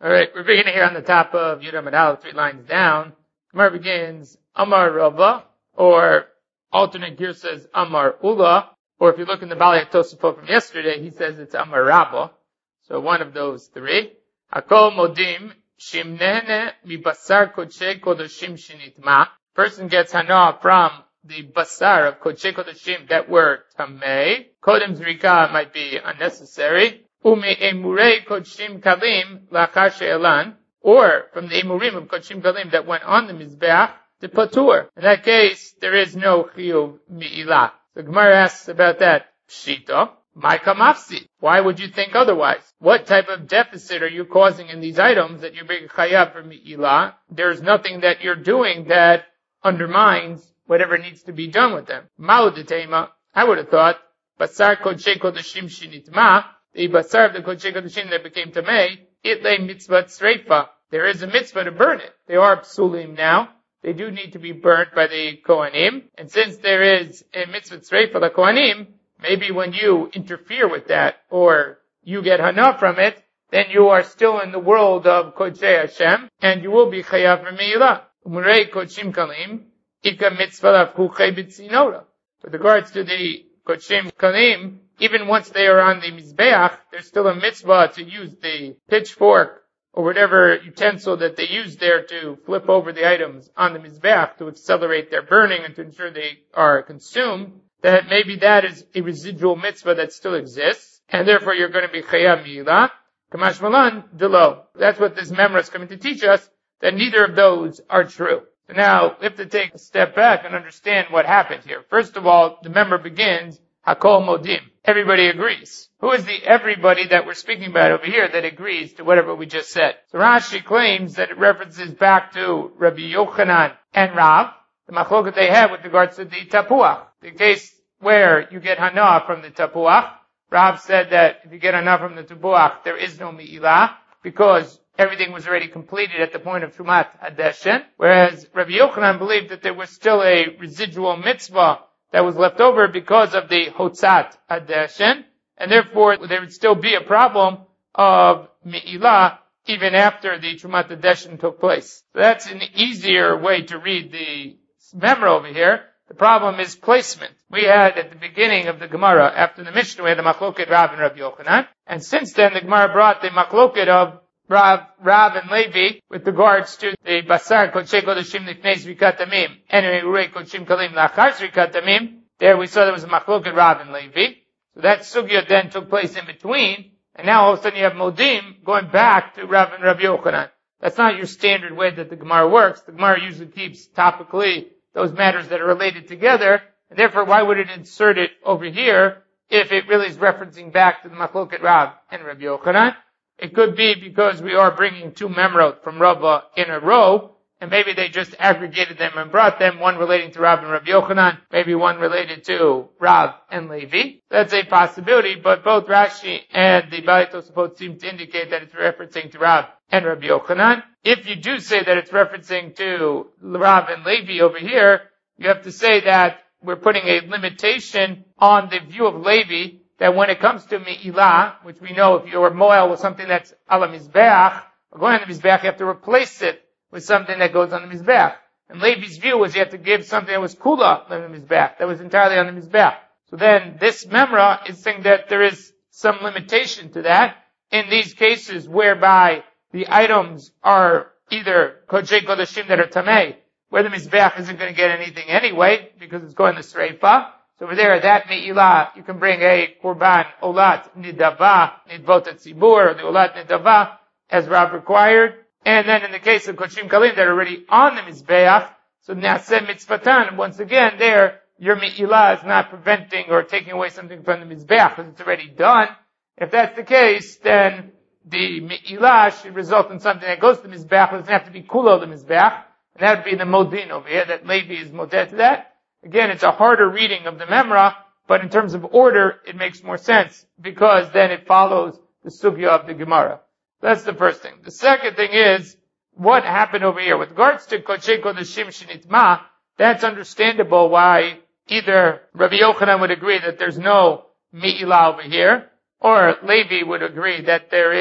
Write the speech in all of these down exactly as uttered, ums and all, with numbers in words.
Alright, we're beginning here on the top of Yudam Adal, three lines down. Gemara begins, Amar Rava, or alternate gear says Amar Ula, or if you look in the Bali Tosafot from yesterday, he says it's Amar Rabba. So one of those three. Hakol Modim, Shimnene mi Basar Kodshe Kodashim Shinitma. Person gets hana from the basar of Kodshe Kodashim that were Tamei. Kodem Zrika might be unnecessary. Ume emurei kodshim kalim lachar she'elan, or from the emurim of kodshim kalim that went on the mizbeach to patur. In that case, there is no chiyuv mi'ilah. The Gemara asks about that. Pshita, my kamafsi. Why would you think otherwise? What type of deficit are you causing in these items that you're being chayav for mi'ilah? There's nothing that you're doing that undermines whatever needs to be done with them. Ma'udetema, I would have thought, basar kodshe kodashim shinitma, the basar of the Kodshe Kodashim that became Tamei, itle mitzvah tzreifa. There is a mitzvah to burn it. They are psulim now. They do need to be burnt by the Kohanim. And since there is a mitzvah tzreifa, the Kohanim, maybe when you interfere with that, or you get hana from it, then you are still in the world of Kodshe Hashem, and you will be chayav for me'ilah. Umrei kodshim kalim, ika mitzvah lafkuchei b'tzinora. With regards to the Kodshim kalim, even once they are on the Mizbeach, there's still a mitzvah to use the pitchfork or whatever utensil that they use there to flip over the items on the Mizbeach to accelerate their burning and to ensure they are consumed, that maybe that is a residual mitzvah that still exists, and therefore you're going to be Chayav Mi'ilah. Kamash Malan, Delo. That's what this memra is coming to teach us, that neither of those are true. So now, we have to take a step back and understand what happened here. First of all, the memra begins, Hakol Modim. Everybody agrees. Who is the everybody that we're speaking about over here that agrees to whatever we just said? So Rashi claims that it references back to Rabbi Yochanan and Rav, the machloket they have with regards to the tapuach. The case where you get hana from the tapuach. Rav said that if you get hana from the tapuach, there is no mi'ilah, because everything was already completed at the point of Trumat Hadeshen. Whereas Rabbi Yochanan believed that there was still a residual mitzvah that was left over because of the Hotzat Hadeshen, and therefore there would still be a problem of Mi'ilah even after the Trumat Hadeshen took place. So that's an easier way to read the memra over here. The problem is placement. We had at the beginning of the Gemara, after the Mishnah, we had the Machloket Rav and Rabbi Yochanan, and since then the Gemara brought the Machloket of Rav, Rav and Levi with regards to the Basar Kodshe Kodashim Lifnei Zrikat Damim and Urei Kodshim Kalim Lachar Zrikat Damim. There we saw there was a Machloket Rav and Levi. So that sugya then took place in between, and now all of a sudden you have Modim going back to Rav and Rabbi Yochanan. That's not your standard way that the Gemara works. The Gemara usually keeps topically those matters that are related together, and therefore why would it insert it over here if it really is referencing back to the Machloket Rav and Rabbi Yochanan? It could be because we are bringing two memrot from Rava in a row, and maybe they just aggregated them and brought them, one relating to Rav and Rabbi Yochanan, maybe one related to Rav and Levi. That's a possibility, but both Rashi and the Bali Tosafot seem to indicate that it's referencing to Rav and Rabbi Yochanan. If you do say that it's referencing to Rav and Levi over here, you have to say that we're putting a limitation on the view of Levi, that when it comes to Mi'ilah, which we know if you're moel with something that's ala Mizbeach, or going on the Mizbeach, you have to replace it with something that goes on the Mizbeach. And Levi's view was you have to give something that was kula on the Mizbeach, that was entirely on the Mizbeach. So then this memra is saying that there is some limitation to that in these cases whereby the items are either Kodshe Kodashim that are Tamei, where the Mizbeach isn't going to get anything anyway, because it's going to Sreifa. So over there, that Mi'ilah, you can bring a Korban Olat Nidava, Nidvot Tzibur, or the Olat Nidava, as Rav required. And then in the case of Kodshim Kalim, that are already on the Mizbeach, so Naseh Mitzvatan, once again, there, your Mi'ilah is not preventing or taking away something from the Mizbeach, because it's already done. If that's the case, then the Mi'ilah should result in something that goes to the Mizbeach, it doesn't have to be Kulo the Mizbeach, and that would be the Modin over here, that Levi is Modeh to that. Again, it's a harder reading of the memra, but in terms of order, it makes more sense, because then it follows the sugya of the Gemara. That's the first thing. The second thing is, what happened over here? With regards to Kodshe Kodashim Shinitma, that's understandable why either Rabbi Yochanan would agree that there's no Mi'ilah over here, or Levi would agree that there is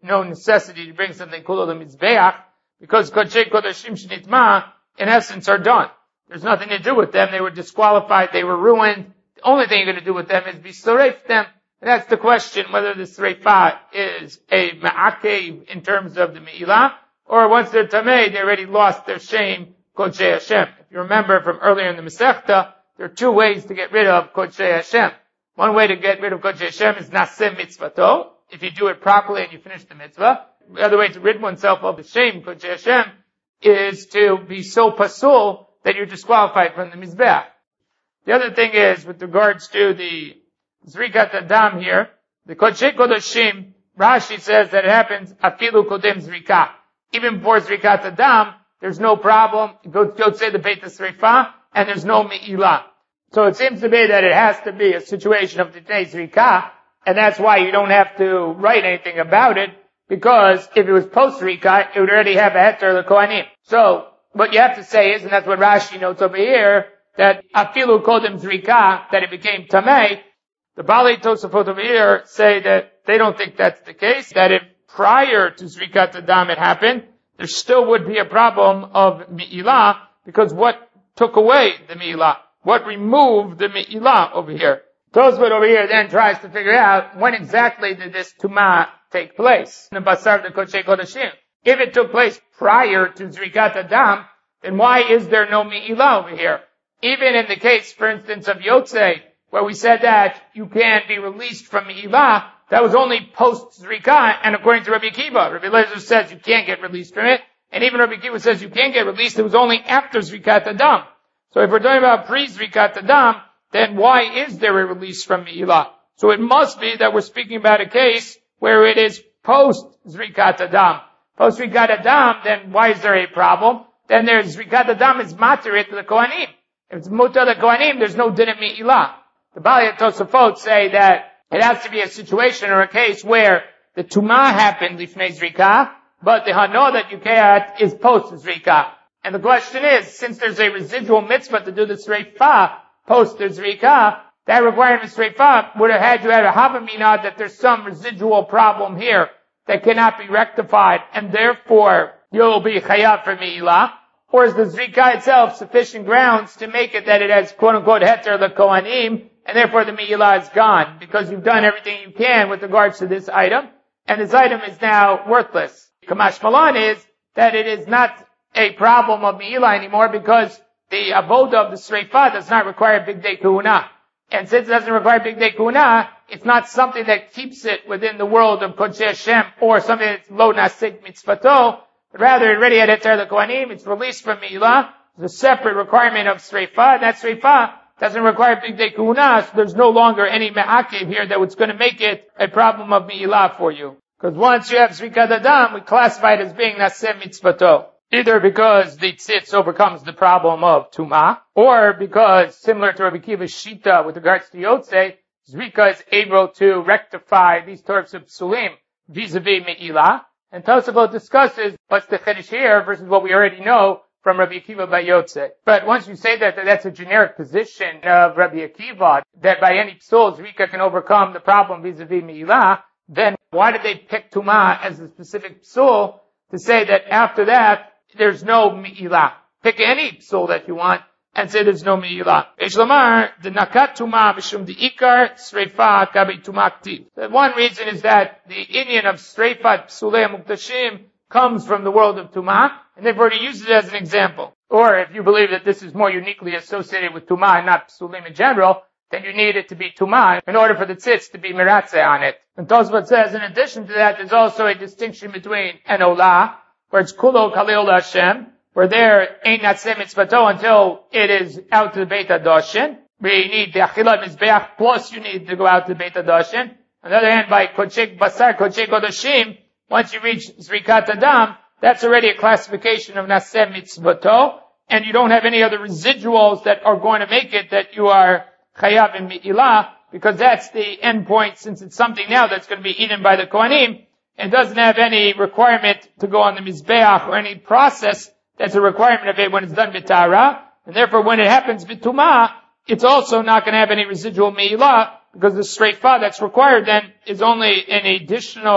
no necessity to bring something kulo to mizbeach, because kodshei kodashim shenitma, in essence, are done. There's nothing to do with them. They were disqualified. They were ruined. The only thing you're going to do with them is be soref them. And that's the question, whether the sreifah is a ma'akev in terms of the me'ilah, or once they're tamei, they already lost their shame, kodshei Hashem. If you remember from earlier in the Masechta, there are two ways to get rid of kodshei Hashem. One way to get rid of kodshei Hashem is naseh mitzvato, if you do it properly and you finish the mitzvah. The other way to rid oneself of the shame, kodshei Hashem, is to be so pasul that you're disqualified from the mizbeach. The other thing is, with regards to the Zrikat Adam here, the Kodshei Kodashim, Rashi says that it happens afilu kodem zrika. Even before Zrikat Adam, there's no problem. Go, go say the Beit HaSreifah, and there's no Me'ilah. So it seems to me that it has to be a situation of Ditnei Zrika, and that's why you don't have to write anything about it, because if it was post Zrika, it would already have a heter the Kohanim. So, what you have to say is, and that's what Rashi notes over here, that afilu kodem zrika, that it became tamei. The Baalei Tosafot over here say that they don't think that's the case, that if prior to Zrikat Adam it happened, there still would be a problem of Me'ilah, because what took away the Me'ilah? What removed the Me'ilah over here? Tosafot over here then tries to figure out when exactly did this Tumah take place. In the Basar de Kodshei Kodashim. If it took place prior to Zrikat Adam, then why is there no Me'ilah over here? Even in the case, for instance, of Yotzei, where we said that you can be released from Me'ilah, that was only post-Zrika, and according to Rabbi Akiva, Rabbi Eliezer says you can't get released from it, and even Rabbi Akiva says you can't get released, it was only after Zrikat Adam. So if we're talking about pre-Zrikat Adam, then why is there a release from Me'ilah? So it must be that we're speaking about a case where it is post-Zrikat Adam. Post-Zrikat Adam, then why is there a problem? Then there's Zrikat Adam is materit to the Kohanim. If it's mutar the Kohanim, there's no din of Me'ilah. The Baalei Tosafot say that it has to be a situation or a case where the Tumah happened lifnei Zrika, but the Hano that you can't is post Zrika. And the question is, since there's a residual mitzvah to do the Sreifah post the Zrika, that requirement of Sreifah would have had to have a Havamina that there's some residual problem here that cannot be rectified, and therefore you'll be chayav for Me'ilah. Or is the Zrika itself sufficient grounds to make it that it has quote-unquote heter the Kohanim, and therefore the Me'ilah is gone, because you've done everything you can with regards to this item, and this item is now worthless. Kamash Malan is that it is not a problem of Me'ilah anymore, because the avoda of the Sreifah does not require Big Day Kuhuna. And since it doesn't require Big Day Kuhuna, it's not something that keeps it within the world of Kodshei Hashem, or something that's lo nasik mitzvato, but rather it already had heter the Kohanim, it's released from Me'ilah, there's a separate requirement of Sreifah, and that Sreifah doesn't require Big Day Kuhuna, so there's no longer any Me'akev here that was going to make it a problem of Me'ilah for you. Because once you have Zrikat Adam, we classify it as being Naseh Mitzvato. Either because the tzitz overcomes the problem of Tumah, or because, similar to Rabbi Akiva's Shita with regards to Yotzei, Zrika is able to rectify these types of psulim vis-a-vis Me'ilah. And Tosafot discusses what's the chiddush here versus what we already know from Rabbi Akiva by Yotzei. But once you say that, that that's a generic position of Rabbi Akiva, that by any psul, Zrika can overcome the problem vis-a-vis Me'ilah, then why did they pick Tumah as a specific psul to say that after that, there's no Me'ilah? Pick any psul that you want and say there's no Me'ilah. Eshlamar, the nakat Tumah b'shum the ikar sreifa kabi Tumah ktiv. The one reason is that the Indian of Sreifat Psulei Muktashim comes from the world of Tumah, and they've already used it as an example. Or if you believe that this is more uniquely associated with Tumah and not Psulim in general, then you need it to be Tumah in order for the tzitz to be Miratzeh on it. And Tosafot says, in addition to that, there's also a distinction between an Olah, where it's Kulo Kalil Hashem, where there ain't Natzeh Mitzvato until it is out to the Beit HaDoshen. We need the Achilat Mizbeach, plus you need to go out to the Beit HaDoshen. On the other hand, by Kodshei Basar, Kodshei Kodashim, once you reach Zrikat Adam, that's already a classification of Natzeh Mitzvato, and you don't have any other residuals that are going to make it that you are Chayav in Me'ilah, because that's the end point, since it's something now that's going to be eaten by the Kohanim, and doesn't have any requirement to go on the Mizbeach or any process that's a requirement of it when it's done B'tara, and therefore when it happens B'tumah, it's also not going to have any residual Me'ilah, because the Sreifah that's required then is only an additional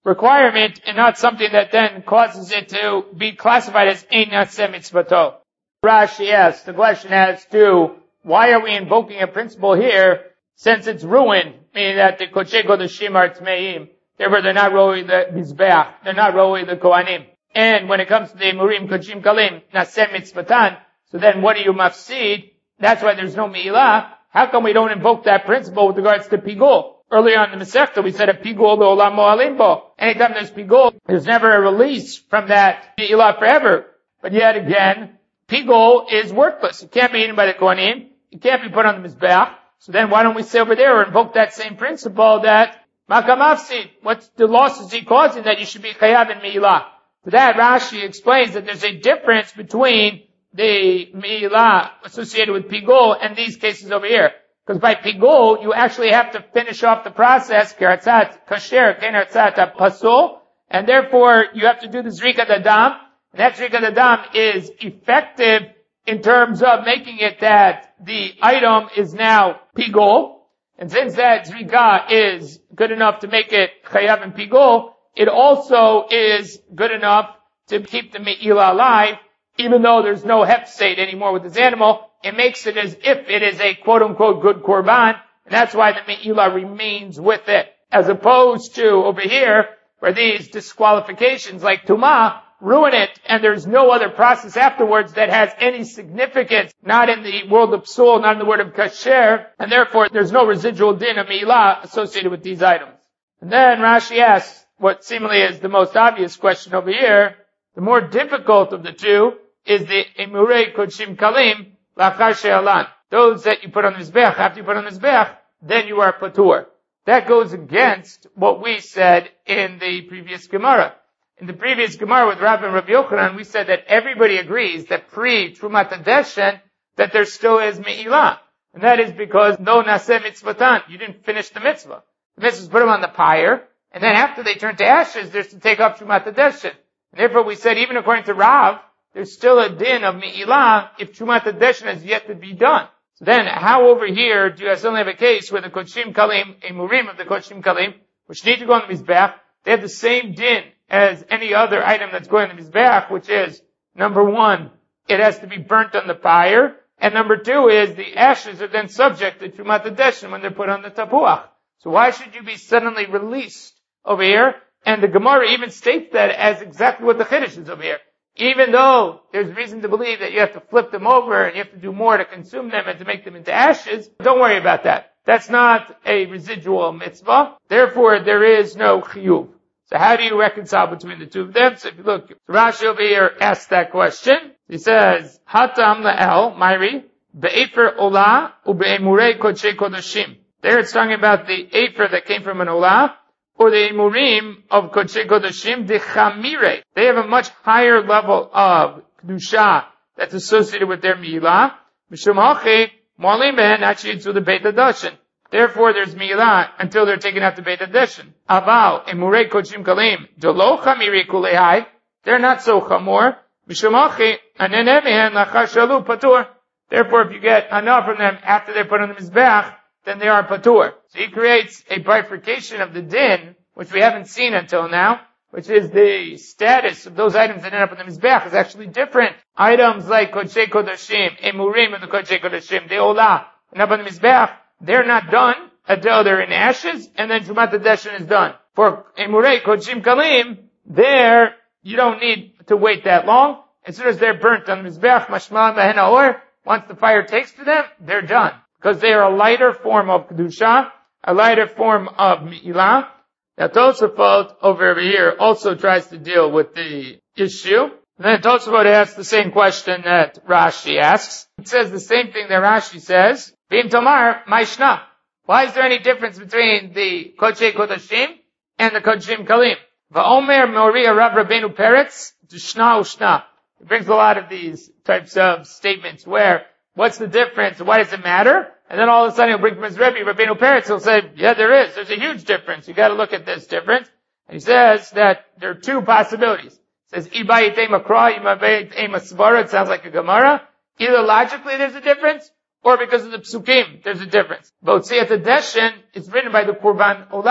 requirement and not something that then causes it to be classified as ein naseh mitzvato. Rashi asks the question as to why are we invoking a principle here since it's ruined, meaning that the Kodshei Kodashim are Tmeim, therefore they're not roi the Mizbeach, they're not roi the Kohanim. And when it comes to the Emurim, Kodshim Kalim, Naseh Mitzvatan, so then what do you mafsid? That's why there's no Me'ilah. How come we don't invoke that principle with regards to Pigul? Earlier on in the Masechta, we said a Pigul Le'olam Mo'alim Bo. Anytime there's Pigul, there's never a release from that Me'ilah forever. But yet again, Pigul is worthless. It can't be eaten by the Kohanim. It can't be put on the Mizbeach. So then why don't we say over there or invoke that same principle that Makam Afsid, what the loss is he causing that you should be Chayav in Me'ilah? To that, Rashi explains that there's a difference between the Me'ilah associated with Pigul and these cases over here. Because by Pigul, you actually have to finish off the process, Keratzat Kasher, Keratzat Pasul, and therefore you have to do the Zrika Dadam, and that Zrika Dadam is effective in terms of making it that the item is now Pigul, and since that Zrika is good enough to make it Chayav and Pigul, it also is good enough to keep the Me'ilah alive, even though there's no hefsed anymore with this animal. It makes it as if it is a quote-unquote good korban, and that's why the Me'ilah remains with it. As opposed to over here, where these disqualifications like Tumah ruin it, and there's no other process afterwards that has any significance, not in the world of Psul, not in the word of Kasher, and therefore there's no residual din of Me'ilah associated with these items. And then Rashi asks, what seemingly is the most obvious question over here, the more difficult of the two is the Emurei Kodshim Kalim Lachar She'alan. Those that you put on the Mizbeach, after you put on the Mizbeach, then you are Patur. That goes against what we said in the previous Gemara. In the previous Gemara with Rav and Rabbi Yochanan, we said that everybody agrees that pre-Trumat HaDeshen, that there still is Me'ilah. And that is because no Naseh Mitzvatan, you didn't finish the mitzvah. The mitzvah is put them on the pyre, and then after they turn to ashes, there's to take up Trumat HaDeshen. And therefore we said, even according to Rav, there's still a din of Me'ilah if Trumat HaDeshen has yet to be done. So then, how over here do you suddenly have a case where the Kodshim Kalim, a Murim of the Kodshim Kalim, which need to go on the Mizbeach, they have the same din as any other item that's going on the Mizbeach, which is, number one, it has to be burnt on the fire, and number two is the ashes are then subject to Trumat HaDeshen when they're put on the Tapuach. So why should you be suddenly released over here? And the Gemara even states that as exactly what the Chiddush is over here. Even though there's reason to believe that you have to flip them over and you have to do more to consume them and to make them into ashes, don't worry about that. That's not a residual mitzvah. Therefore, there is no chiyuv. So how do you reconcile between the two of them? So if you look, Rashi over here asks that question. He says, Hatam la'el, Myri, be'efer olah, ube'emurei kodshei kodashim. There it's talking about the efer that came from an olah, or the emurim of Kodshei Kodashim, the chamire. They have a much higher level of kedusha that's associated with their milah. Mishum hachi moalim behen achiyitzu the Beit HaDashen. Therefore, there's milah until they're taken out to Beit HaDashen. Aval emurei Kodshim Kalim delo chamire kulehai. They're not so chamor. Mishum hachi anenem behen lachar shalu patur. Therefore, if you get enough from them after they're put on the mizbeach, then they are patur. So he creates a bifurcation of the din, which we haven't seen until now, which is the status of those items that end up in the Mizbeach is actually different. Items like Kodshei Kodashim, Emurim of the Kodshei Kodashim, the Olah, end up on the Mizbeach, they're not done until they're in ashes, and then Trumat HaDeshen is done. For Emurei Kodshim Kalim, there, you don't need to wait that long. As soon as they're burnt on the Mizbeach, Mashmal Mehen Haor, once the fire takes to them, they're done. Because they are a lighter form of Kedusha, a lighter form of Me'ilah. Now Tosafot over here also tries to deal with the issue. And then Tosafot asks the same question that Rashi asks. It says the same thing that Rashi says. V'im Tomar, Maishna. Why is there any difference between the Kodshei Kodashim and the Kodshim Kalim? Va'omer Moria Rav Rabbeinu Peretz, D'shna u'shna. It brings a lot of these types of statements where, what's the difference? Why does it matter? And then all of a sudden he'll bring from his Rebbe, Rabbeinu Peretz, he'll say, yeah, there is. There's a huge difference. You gotta look at this difference. And he says that there are two possibilities. He says, Ibayit makra, Ibayit svara. It sounds like a Gemara. Either logically there's a difference, or because of the psukim, there's a difference. But Tziyat HaDeshen is written by the Kurban Olah.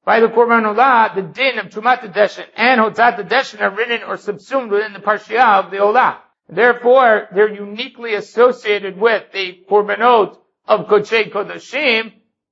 by the Korban Olah, the din of Trumat Deshen and Hotzat Deshen are written or subsumed within the Parshiah of the Olah. Therefore, they're uniquely associated with the Korbanot of Kodshei Kodashim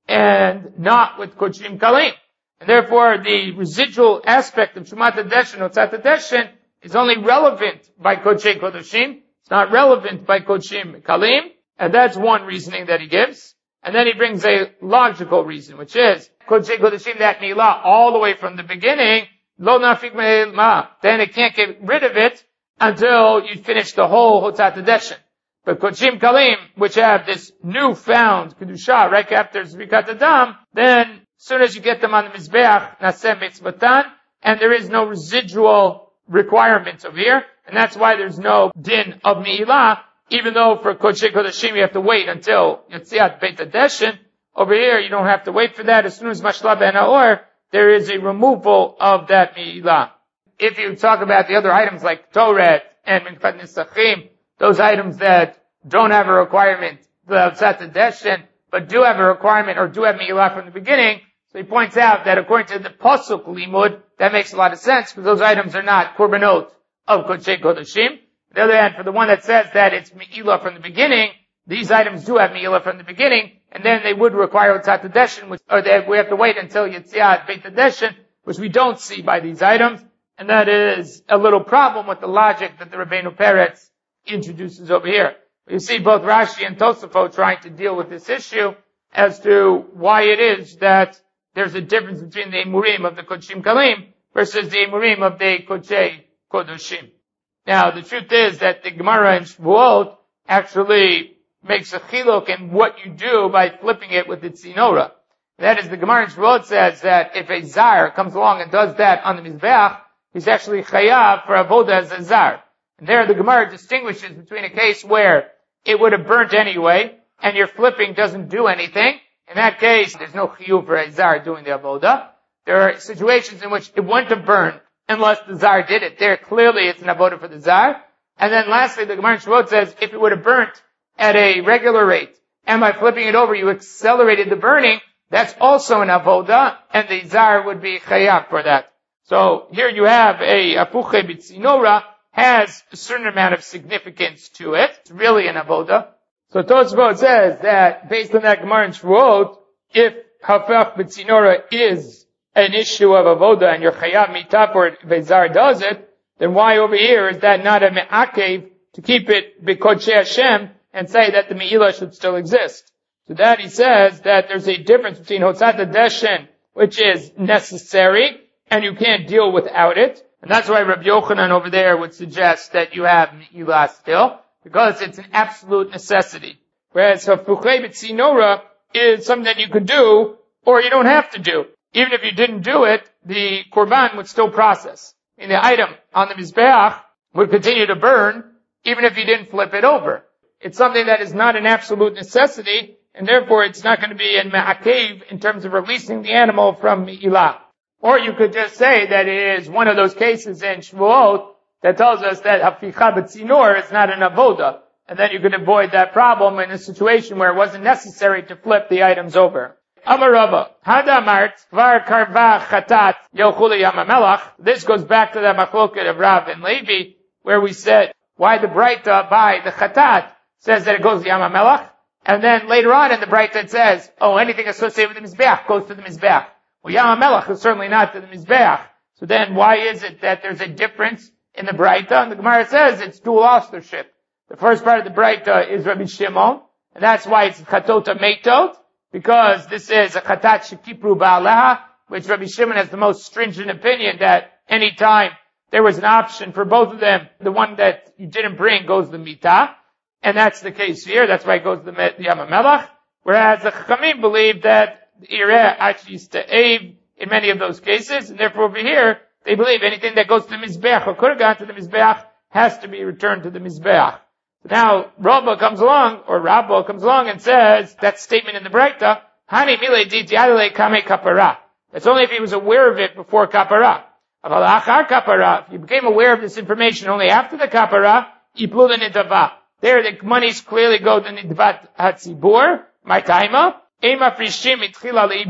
and not with Kodshim Kalim. And therefore, the residual aspect of Trumat Deshen, Hotzat Deshen, is only relevant by Kodshei Kodashim. It's not relevant by Kodshim Kalim. And that's one reasoning that he gives. And then he brings a logical reason, which is Kodshei Kodashim, that Milah, all the way from the beginning, Lo Nafik Me'ilma. Then it can't get rid of it until you finish the whole Hotzat Deshen. But Kodshim Kalim, which have this newfound Kedusha right after Zrikat Adam, then as soon as you get them on the Mizbeach, Naseh Mitzvatan, and there is no residual requirements over here, and that's why there's no din of Mi'ilah, even though for Kodshei Kodashim you have to wait until Yetziat Beit HaDeshen. Over here you don't have to wait for that. As soon as Mashla Ben Ha'or, there is a removal of that Mi'ilah. If you talk about the other items like Toret and Minchvat Nisachim, those items that don't have a requirement, the Hotzat Deshen, but do have a requirement or do have Mi'ilah from the beginning, so he points out that according to the Pasuk Limud, that makes a lot of sense because those items are not Korbanot of Kodshei Kodashim. On the other hand, for the one that says that it's Mi'ilah from the beginning, these items do have Mi'ilah from the beginning, and then they would require Hotzat Deshen, which, or they, we have to wait until Yetziat Beit HaDeshen, which we don't see by these items. And that is a little problem with the logic that the Rabbeinu Peretz introduces over here. You see both Rashi and Tosafot trying to deal with this issue as to why it is that there's a difference between the Emurim of the Kodshim Kalim versus the Emurim of the Kodshei Kodashim. Now, the truth is that the Gemara in Shavuot actually makes a chiluk in what you do by flipping it with the Tzinora. That is, the Gemara in Shavuot says that if a Zar comes along and does that on the Mizbeach, he's actually chayav for avoda as a Zar. And there the Gemara distinguishes between a case where it would have burnt anyway, and your flipping doesn't do anything. In that case, there's no chiyuv for a Zar doing the avoda. There are situations in which it wouldn't have burned unless the Zar did it. There clearly it's an avoda for the Zar. And then lastly, the Gemara in Shavuot says if it would have burnt at a regular rate, and by flipping it over you accelerated the burning, that's also an avoda, and the Zar would be chayav for that. So here you have a apuche b'tzinora, has a certain amount of significance to it. It's really an avoda. So Tosfot says that based on that Gemara in Shavuot, if hafach b'tzinora is an issue of avoda and your chayav mitaf or Zar does it, then why over here is that not a me'akev to keep it b'kodshei Hashem and say that the me'ilah should still exist? So that he says that there's a difference between Hotzat Deshen, which is necessary, and you can't deal without it. And that's why Rabbi Yochanan over there would suggest that you have Me'ilah still, because it's an absolute necessity. Whereas Hafuchei B'Tzinora is something that you could do, or you don't have to do. Even if you didn't do it, the Korban would still process. And the item on the Mizbeach would continue to burn, even if you didn't flip it over. It's something that is not an absolute necessity, and therefore it's not going to be in Ma'akev in terms of releasing the animal from Me'ilah. Or you could just say that it is one of those cases in Shavuot that tells us that Haficha B'Tzinor is not an avoda. And then you could avoid that problem in a situation where it wasn't necessary to flip the items over. Amar Rava, Hadamart, Kvar Karva Chatat, Yochuli Yamamelach. This goes back to the machloket of Rav and Levi, where we said why the Braita by the Chatat says that it goes to Yamamelach. And then later on in the Braita it says, oh, anything associated with the Mizbeach goes to the Mizbeach. Well, Yam HaMelech is certainly not to the Mizbeach. So then why is it that there's a difference in the Braita? And the Gemara says it's dual authorship. The first part of the Braita is Rabbi Shimon, and that's why it's Chatota Meitot, because this is a Chatat Shekipru Ba'aleha, which Rabbi Shimon has the most stringent opinion that any time there was an option for both of them, the one that you didn't bring goes to the Mitah. And that's the case here. That's why it goes to the Yam HaMelech. Whereas the Chachamim believe that the Ireh actually is to Abe in many of those cases, and therefore over here, they believe anything that goes to the Mizbeach or could have gone to the Mizbeach has to be returned to the Mizbeach. So now, Rabba comes along, or Rabba comes along and says, that statement in the Braita, Hani mile dit yadele kame kapara. That's only if he was aware of it before kapara. Aval achar kapara, if he became aware of this information only after the kapara, yiplu the nidava. There, the monies clearly go to nidvat hatzibur, my taima, ema frishim itchila leibud.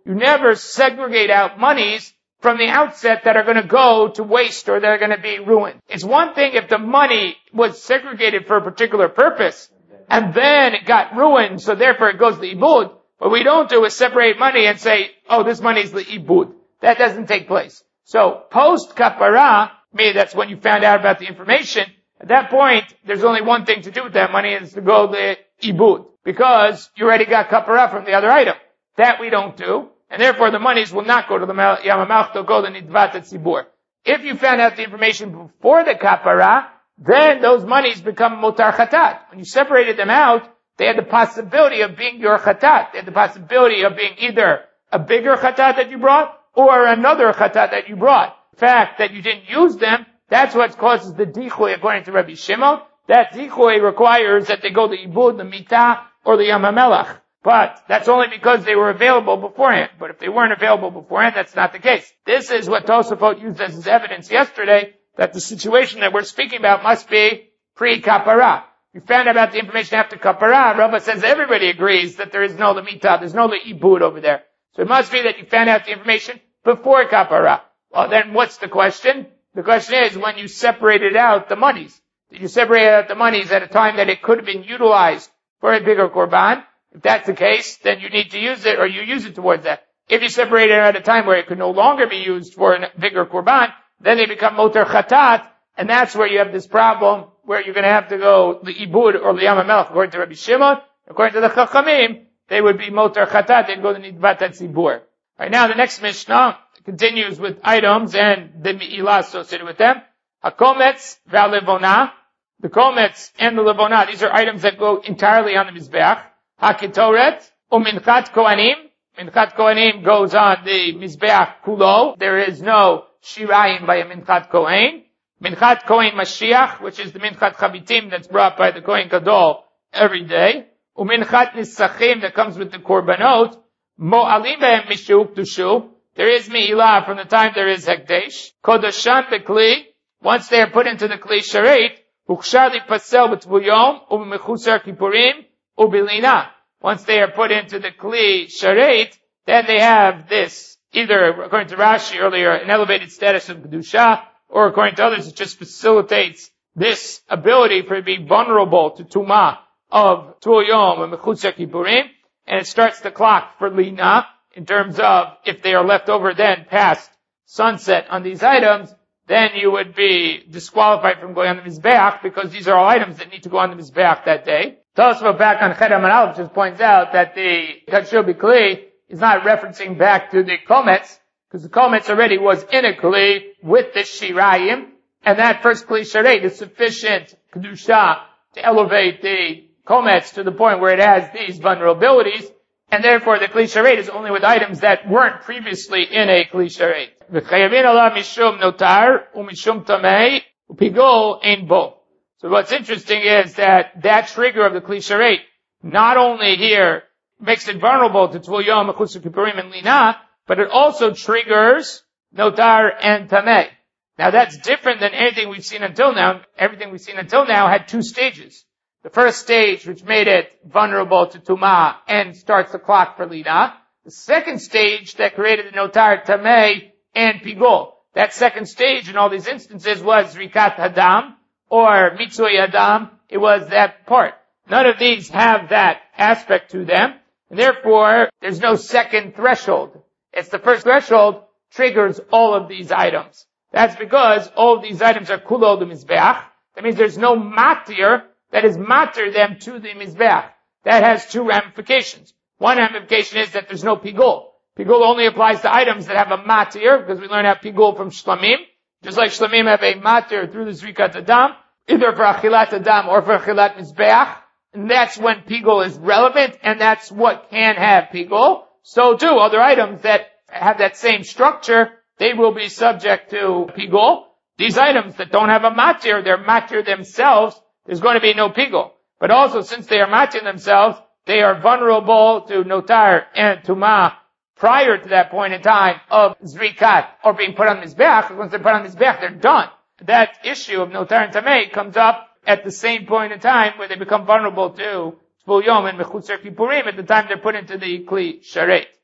You never segregate out monies from the outset that are going to go to waste or that are going to be ruined. It's one thing if the money was segregated for a particular purpose, and then it got ruined, so therefore it goes to ibud. What we don't do is separate money and say, oh, this money is the ibud. That doesn't take place. So, post kapara, maybe that's when you found out about the information, at that point, there's only one thing to do with that money, is to go the ibud. Because you already got kapara from the other item. That we don't do. And therefore the monies will not go to the Yamamach, they'll go to Nidvat Tzibur. If you found out the information before the kapara, then those monies become motar chatat. When you separated them out, they had the possibility of being your chatat. They had the possibility of being either a bigger chatat that you brought, or another chatat that you brought. The fact that you didn't use them, that's what causes the dichoy according to Rabbi Shimon. That dichoy requires that they go to ibud, the mitah, or the Yamamelach. But that's only because they were available beforehand. But if they weren't available beforehand, that's not the case. This is what Tosafot used as his evidence yesterday, that the situation that we're speaking about must be pre-kapara. You found out about the information after kapara. Rava says everybody agrees that there is no limita, there's no ibud over there. So it must be that you found out the information before kapara. Well, then what's the question? The question is, when you separated out the monies, did you separate out the monies at a time that it could have been utilized for a bigger korban? If that's the case, then you need to use it, or you use it towards that. If you separate it at a time where it could no longer be used for a bigger korban, then they become motor chatat, and that's where you have this problem, where you're going to have to go the ibud or the yamamelech, according to Rabbi Shimon. According to the chachamim, they would be motor chatat, they'd go to nidvat tzibur. Right now, the next Mishnah continues with items and the mi'ilah associated with them. Hakometz v'alevona. The kometz and the levona, these are items that go entirely on the mizbeach. HaKetoret, u'minchat kohanim. Minchat kohanim goes on the mizbeach kulo. There is no shirayim by a minchat kohen. Minchat kohen mashiach, which is the minchat chabitim that's brought by the kohen gadol every day. U'minchat nisachim that comes with the korbanot. Mo'alim behem mishuk tushu. There is mi'ilah from the time there is hekdesh. Kodashan bekli. Once they are put into the kli sharet, ukshar lipasel b'tvuyom u'mechusar kippurim. Ubilina. Once they are put into the Kli Sharet, then they have this, either, according to Rashi earlier, an elevated status of Kedusha, or according to others, it just facilitates this ability for it to be vulnerable to Tumah of Tul Yom and Mechutza Kippurim, and it starts the clock for Lina, in terms of, if they are left over then past sunset on these items, then you would be disqualified from going on the Mizbeach, because these are all items that need to go on the Mizbeach that day. Tosfot back on Chet HaManal just points out that the Kachur B'Kli is not referencing back to the Kometz, because the Kometz already was in a Kli with the Shirayim, and that first Kli Sharet is sufficient Kedusha to elevate the Kometz to the point where it has these vulnerabilities, and therefore the Kli Sharet is only with items that weren't previously in a Kli Sharet. V'chayavin Allah mishum notar, u'mishum tamei, u'pigol ein bo. So what's interesting is that that trigger of the Kli Sharet not only here makes it vulnerable to Tvul Yom, Mechutza Kippurim, and Lina, but it also triggers Notar and Tameh. Now that's different than anything we've seen until now. Everything we've seen until now had two stages. The first stage, which made it vulnerable to Tumah and starts the clock for Lina. The second stage that created the Notar, Tameh, and Pigol. That second stage in all these instances was Rikat Hadam, or Mitzui Adam, it was that part. None of these have that aspect to them, and therefore, there's no second threshold. It's the first threshold triggers all of these items. That's because all of these items are kulo the mizbeach. That means there's no matir that is matir them to the mizbeach. That has two ramifications. One ramification is that there's no pigul. Pigul only applies to items that have a matir, because we learn how pigul from shlamim. Just like shlamim have a matir through the zrikat adam, either for achilat adam or for achilat mizbeach, and that's when pigul is relevant, and that's what can have pigul. So too, other items that have that same structure, they will be subject to pigul. These items that don't have a matir, they're matir themselves, there's going to be no pigul. But also, since they are matir themselves, they are vulnerable to notar and tumah prior to that point in time of zrikat, or being put on mizbeach. Once they're put on mizbeach, they're done. That issue of notar and tameh comes up at the same point in time where they become vulnerable to Tvul Yom and Mechutzer Kippurim at the time they're put into the Kli Sharet.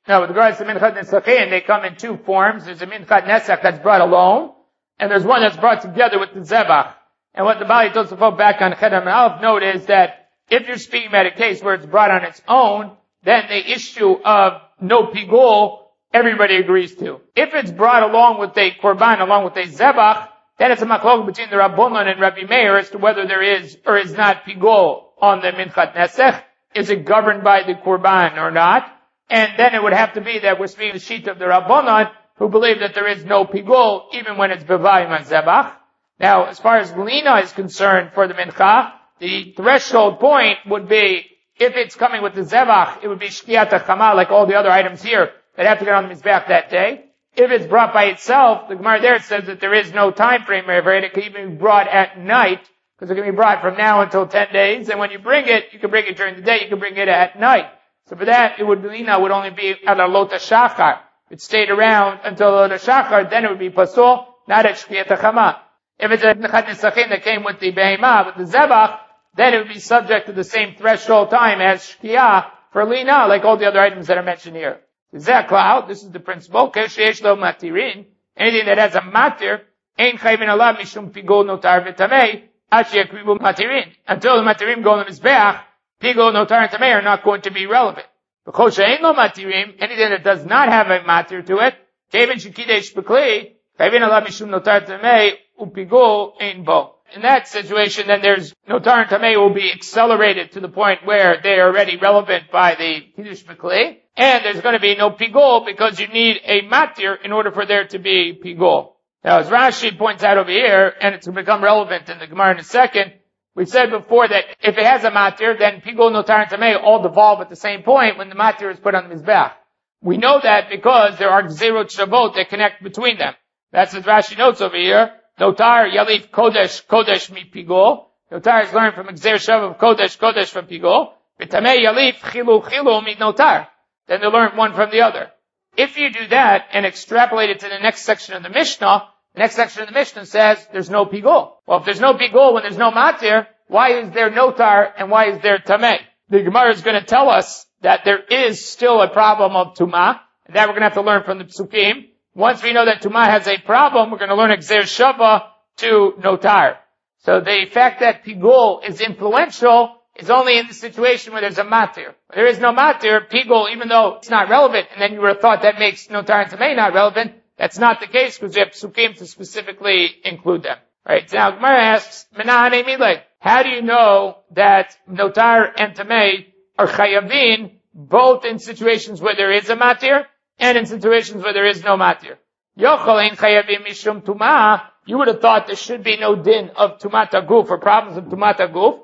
Now, with regards to Minchat Nesachin, they come in two forms. There's a Minchat Nesach that's brought alone, and there's one that's brought together with the Zebach. And what the Bali Tosafot back on Ched Aleph note is that if you're speaking about a case where it's brought on its own, then the issue of no pigul, everybody agrees to. If it's brought along with a korban, along with a zebach, then it's a machlok between the Rabbanon and Rabbi Meir as to whether there is or is not pigul on the Minchat Nesach. Is it governed by the korban or not? And then it would have to be that we're speaking the sheet of the Rabbanon, who believe that there is no pigul, even when it's bevayim and zebach. Now, as far as lina is concerned for the mincha, the threshold point would be, if it's coming with the zebach, it would be shkiyat hachama, like all the other items here that have to get on the mizbeach that day. If it's brought by itself, the Gemara there says that there is no time frame for it. It can even be brought at night, because it can be brought from now until ten days. And when you bring it, you can bring it during the day, you can bring it at night. So for that, it would, lina would only be at a lota shachar. If it stayed around until lota shachar, then it would be pasul, not at shkiyat hachama. If it's a Minchat Nesachin that came with the behemah, with the zebach, then it would be subject to the same threshold time as shkiyah for lina, like all the other items that are mentioned here. Zeklau, this is the principle, kesheyesh lo matirin, anything that has a matir, ein chayvin alav mishum pigul notar v'tamei, ashi yakribu matirin. Until the matirim go on the mizbeach, pigul notar and tamei are not going to be relevant. Because she'ein lo matirim, anything that does not have a matir to it, kevin shekidesh b'kli, chayvin alav mishum notar tamei, upigul ein bo. In that situation, then there's notar and tamei will be accelerated to the point where they are already relevant by the kiddush b'kli, and there's going to be no pigul because you need a matir in order for there to be pigul. Now, as Rashi points out over here, and it's going to become relevant in the Gemara in a second, we said before that if it has a matir, then pigul, notar, and tamei all devolve at the same point when the matir is put on the mizbeach. We know that because there are zerot shavot that connect between them. That's what Rashi notes over here. Notar yalif kodesh kodesh mi pigul. Notar is learned from Gzer Shav of kodesh kodesh from pigul. V'tamei yalif chilu chilu mi notar. Then they learn one from the other. If you do that and extrapolate it to the next section of the Mishnah, the next section of the Mishnah says there's no pigul. Well, if there's no pigul when there's no matir, why is there notar and why is there tamei? The Gemara is going to tell us that there is still a problem of tumah, and that we're going to have to learn from the Psukim. Once we know that tumah has a problem, we're going to learn Gzer Shava to notar. So the fact that pigul is influential is only in the situation where there's a matir. When there is no matir, pigul, even though it's not relevant, and then you would have thought that makes notar and tamei not relevant, that's not the case because you have psukim to specifically include them. Right? So now Gemara asks, Menahane Milek, how do you know that notar and tamei are chayavin both in situations where there is a matir and in situations where there is no matir? Yochel ein chayavim mishum tumah. You would have thought there should be no din of tumat haguf or problems of tumat haguf.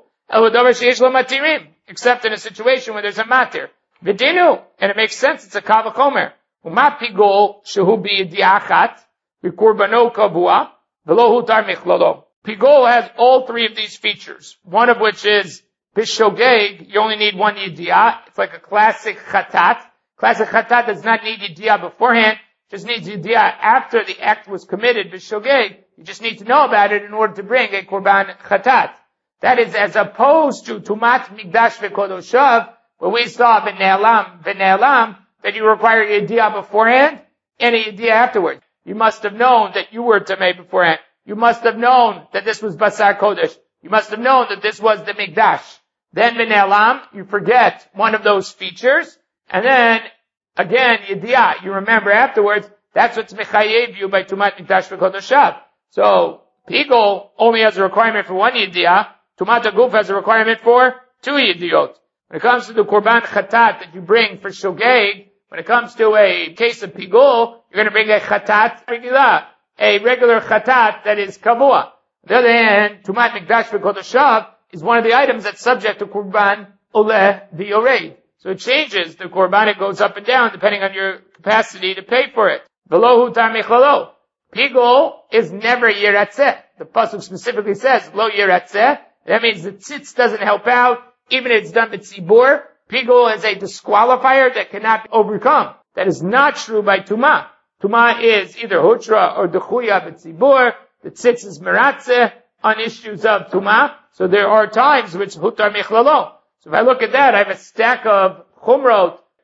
Except in a situation where there's a matir. V'dinu, and it makes sense, it's a kavachomer. Umat pigul shehu b'yediachat, v'kurbano kavua, v'lo hutar michlolo. Pigul has all three of these features. One of which is bishogeg, you only need one yediah. It's like a classic chatat. Classic chatat does not need yediah beforehand, just needs yediah after the act was committed. Bishogeg, you just need to know about it in order to bring a korban chatat. That is as opposed to Tumat Migdash V'Kodoshav, where we saw V'Ne'elam, V'Ne'elam, that you require a Yediah beforehand and a Yediah afterwards. You must have known that you were Tamei beforehand. You must have known that this was Basar Kodesh. You must have known that this was the Migdash. Then V'Ne'elam, you forget one of those features, and then, again, Yediah, you remember afterwards, that's what's Mechayev you by Tumat Migdash V'Kodoshav. So, Pigul only has a requirement for one Yediah, Tumat Haguf has a requirement for two yediot. When it comes to the korban chatat that you bring for shogeg, when it comes to a case of pigul, you're going to bring a chatat regular, a regular chatat that is kavua. On the other hand, Tumat Mikdash v'Kodoshav is one of the items that's subject to korban oleh v'yorei. So it changes. The korban, it goes up and down depending on your capacity to pay for it. V'lo hutar michlolo. Pigul is never yiratzeh. The pasuk specifically says, lo yiratzeh. That means the tzitz doesn't help out, even if it's done with tzibur. Pigul is a disqualifier that cannot be overcome. That is not true by tumah. Tumah is either hutra or dechuya b'tzibur. The tzitz is meratzeh on issues of tumah. So there are times which hutar michlalo. So if I look at that, I have a stack of chumrot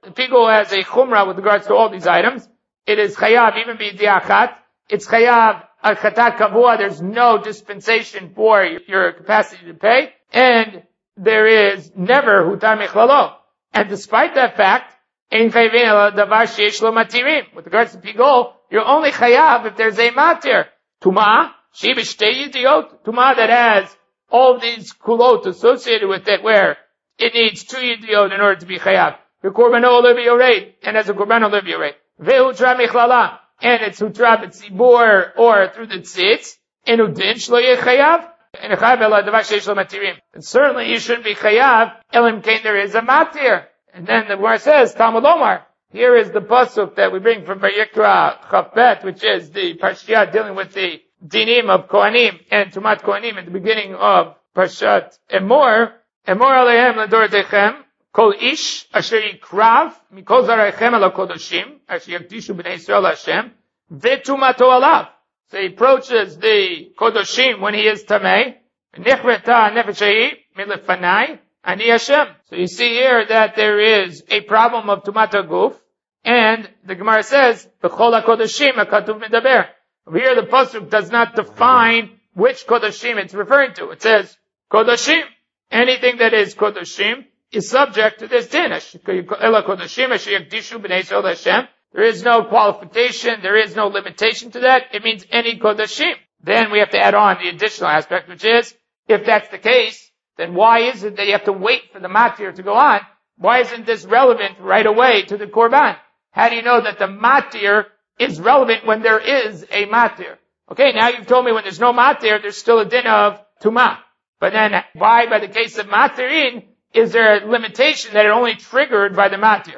The pigul has a chumrah with regards to all these items. It is chayav, even be diachat. It's chayav al chatat kavua. There's no dispensation for your capacity to pay. And there is never hutar michlalo. And despite that fact, ein chayvin ala davar sheyesh lo matirim. With regards to pigul, you're only chayav if there's a matir. Tumah, she b'shtei yidiot. Tumah that has all these kulot associated with it, where it needs two yidiot in order to be chayav. The korban olivi oreit, and as a korban olivi oreit. Ve'utra michlala, and it's hutra b'tzibur, or through the tzitz, and udin shlo yeh chayav, and a chayav ela davar sheish lo matirim. And certainly you shouldn't be chayav, elim kain there is a matir. And then the Gemara says, Talmud Omar, here is the pasuk that we bring from Vayikra Chafbet, which is the Parshiah dealing with the dinim of Kohanim and Tumat Kohanim at the beginning of Parshat Emor. Emor alehem ladorotechem, kol ish asher yikrav mikol zaraychem ala kodoshim, asher yakdishu b'nei Yisrael Hashem, v'tumato alav. So he approaches the kodoshim when he is tamei, nichreta nefesh milefanai, ani Hashem. So you see here that there is a problem of tumat haguf, and the Gemara says, b'chol hakodoshim hakatuv medaber. Over here the pasuk does not define which kodoshim it's referring to. It says kodoshim. Anything that is kodoshim is subject to this din. There is no qualification, there is no limitation to that. It means any kodoshim. Then we have to add on the additional aspect, which is, if that's the case, then why is it that you have to wait for the matir to go on? Why isn't this relevant right away to the korban? How do you know that the matir is relevant when there is a matir? Okay, now you've told me when there's no matir, there's still a din of tumah. But then, why, by the case of matirin, is there a limitation that it only triggered by the matir?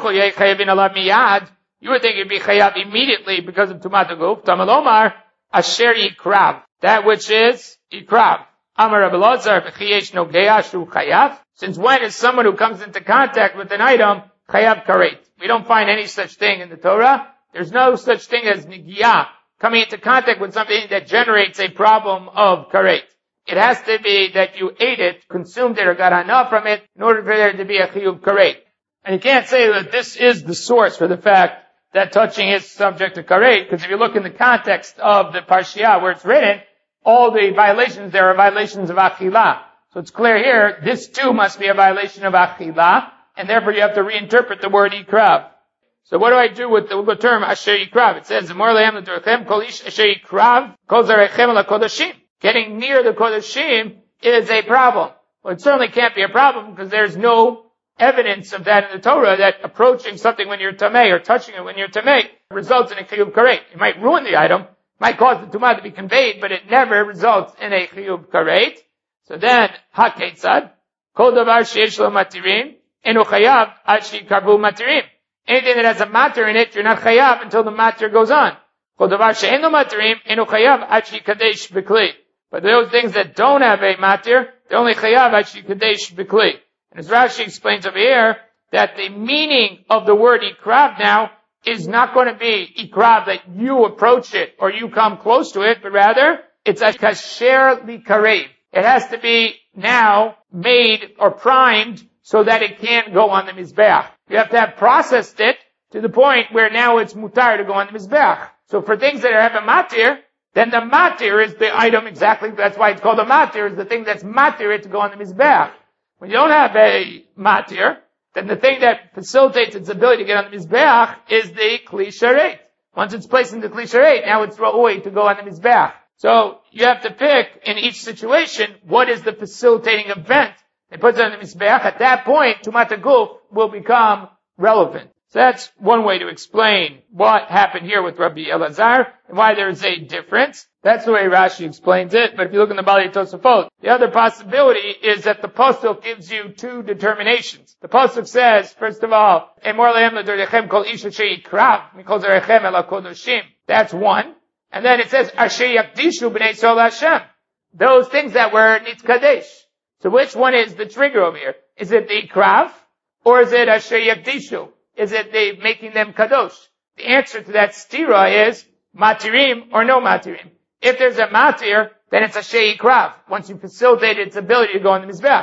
You would think it'd be chayav immediately because of tumat haguf. Talmud Omar, asher yikrav. That which is yikrav. Amar Rabbi Elazar, v'chiyesh nogea shu chayav. Since when is someone who comes into contact with an item chayav karet? We don't find any such thing in the Torah. There's no such thing as nigiyah, coming into contact with something that generates a problem of karet. It has to be that you ate it, consumed it, or got enough from it in order for there to be a chiyuv karet. And you can't say that this is the source for the fact that touching is subject to karet, because if you look in the context of the Parshiah where it's written, all the violations there are violations of achilah. So it's clear here, this too must be a violation of achilah, and therefore you have to reinterpret the word ikrav. So what do I do with the, the term asher ikrav? It says, kol ish asher ikrav, kol zarechem ala kodoshim. Getting near the kodoshim is a problem. Well, it certainly can't be a problem because there's no evidence of that in the Torah, that approaching something when you're tamei or touching it when you're tamei results in a chiyuv karet. It might ruin the item, might cause the tumah to be conveyed, but it never results in a chiyuv karet. So then, haketzad, kol davar sheyesh lo matirim, enu chayav ad sheyikarvu matirim. Anything that has a matir in it, you're not chayav until the matir goes on. Kol davar she'en lo matirim, enu chayav ad sheyikadesh b'kli. But those things that don't have a matir, they're only chayav ad sheyikadesh b'kli. And as Rashi explains over here, that the meaning of the word ikrav now is not going to be ikrav that you approach it or you come close to it, but rather it's a kasher likarev. It has to be now made or primed so that it can't go on the mizbeach. You have to have processed it to the point where now it's mutar to go on the mizbeach. So for things that have a matir, then the matir is the item exactly, that's why it's called a matir, is the thing that's matir it to go on the mizbeach. When you don't have a matir, then the thing that facilitates its ability to get on the mizbeach is the kli sharet. Once it's placed in the kli sharet, now it's ra'oi to go on the mizbeach. So you have to pick in each situation what is the facilitating event that puts it on the mizbeach. At that point, tumat haguf will become relevant. So that's one way to explain what happened here with Rabbi Elazar and why there is a difference. That's the way Rashi explains it. But if you look in the Bali Tosafot, the other possibility is that the pasuk gives you two determinations. The pasuk says, first of all, Emor lehem l'dorechem kol ish asher yikrav mikol zarechem ela kodoshim. That's one. And then it says, asher yakdishu b'nei Yisrael Hashem. Those things that were nitzkadesh. So which one is the trigger over here? Is it the ikrav? Or is it asher yakdishu? Is it the making them kadosh? The answer to that stira is matirim or no matirim. If there's a matir, then it's a shei krav, once you facilitate its ability to go on the mizbeach.